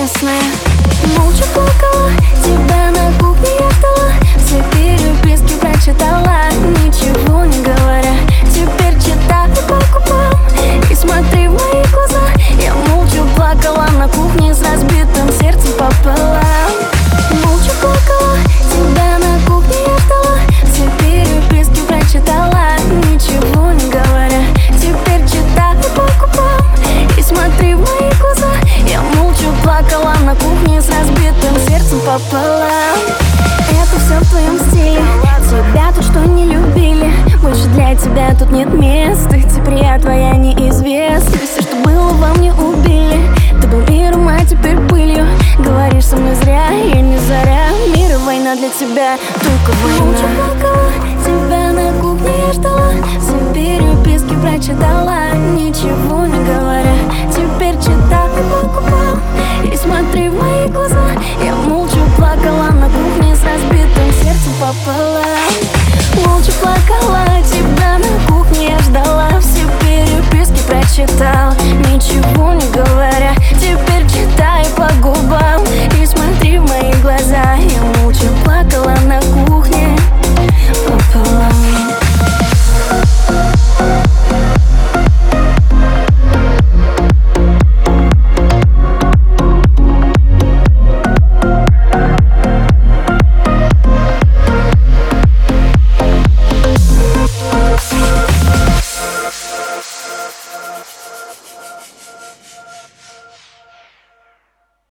честная. Молча плакала, тебя на кухне я ждала, все переписки прочитала, ничего не говоря. Теперь читаю по губам и смотри в мои глаза. Я молча плакала на кухне с разбитым сердцем пополам. Молча плакала, тебя на кухне я ждала, все переписки прочитала, ничего не говоря. Теперь читаю по губам и смотри в мои глаза. Я молча плакала на кухне с разбитым сердцем пополам. Это все в твоем стиле, тебя тут что не любили, больше для тебя тут нет места. Теперь я твоя неизвестность, все, что было во мне, убили. Ты был миром, а теперь пылью. Говоришь со мной зря, я не заря. Мир и война для тебя, только война. Молча плакала, тебя на кухне я ждала, все переписки прочитала, ничего не говоря. Теперь читаю по губам и смотри в мои глаза. Я молча плакала на кухне с разбитым сердцем пополам. Молча плакала, тебя на кухне я ждала, все переписки прочитала, ничего не говоря. Теперь читаю по губам и смотри в мои глаза. Я молча плакала на кухне пополам.